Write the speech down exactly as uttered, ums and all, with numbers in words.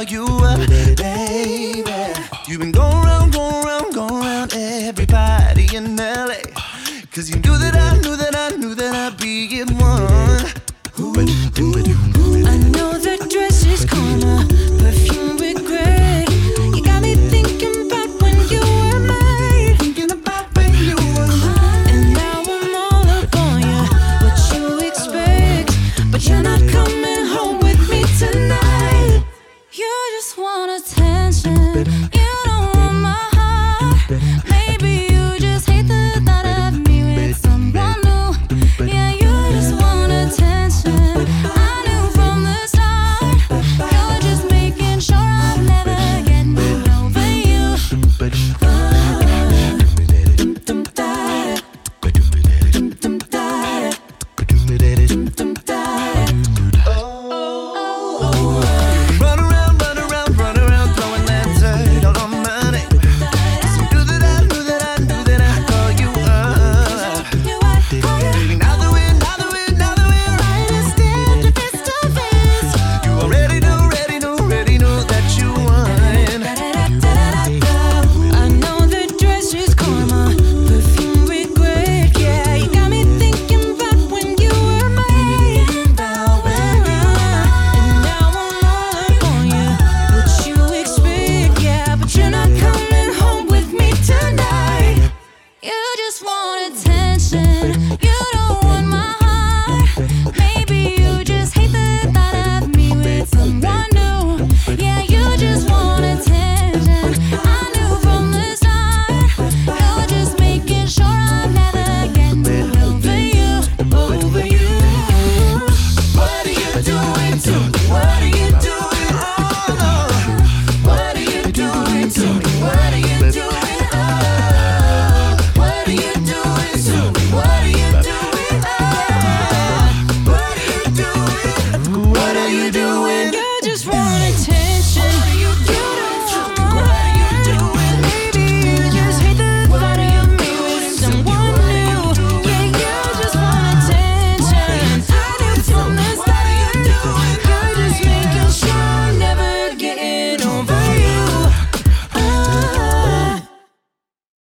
call you up, baby. You've been going round, going round, going round everybody in L A. Cause you knew that I knew that I knew that I'd be in one. Ooh, ooh.